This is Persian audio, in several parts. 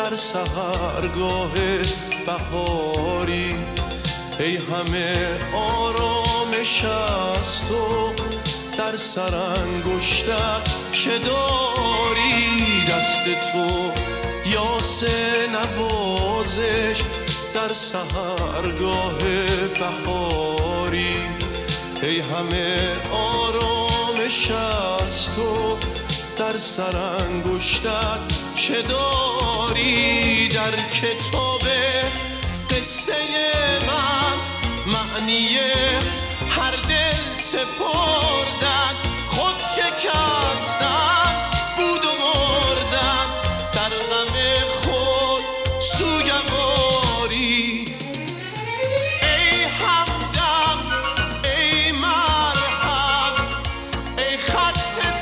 در سحرگاه بهاری، ای همه آرامش از تو در سرانگشتت چه داری؟ دست تو یاس نوازش در سحرگاه بهاری، ای همه آرامش از تو در سرانگشتت چه داری؟ در کتاب قصه من معنی هر دل سپردن، خود شکستن بود و مردن، در غم خود سوگواری. ای همدم ای مرهم ای خط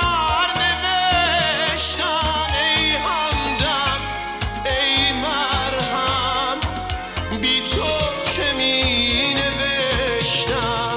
سرنوشتم، ای همدم ای مرهم بی تو چه می نوشتم.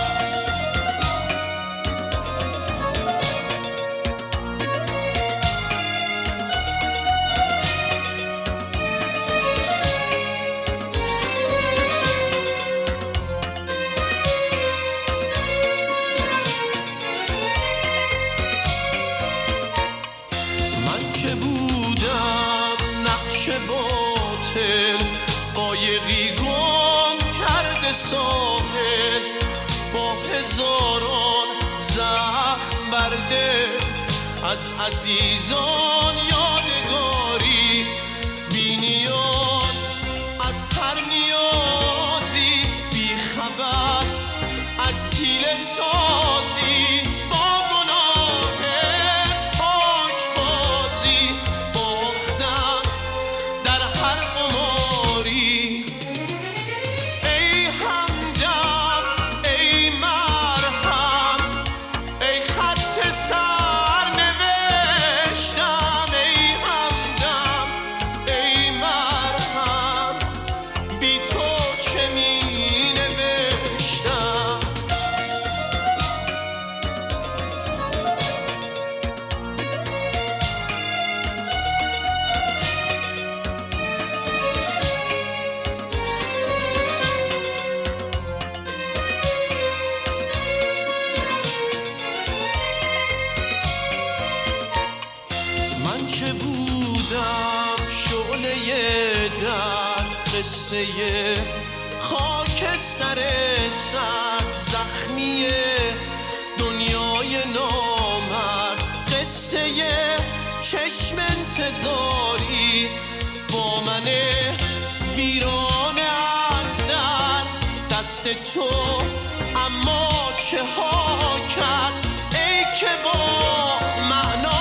باطل قایقی گم کرده ساحل، با هزاران زخم برده از عزیزان یادگاری، بی نیاز از هر نیازی، بی خبر از حیله سازی، با گناه پاک بازی باختم در هر قماری. ای همدم ای مرهم ای خط سرنوشتم، ای همدم ای مرهم بی تو چه می نوشتم. من چه بودم شعله در قصه خاکستر سرد زخمی دنیای نامرد، قصه چشم انتظاری با من ویران از در دست تو، اما چه ها کرد ای که با معنا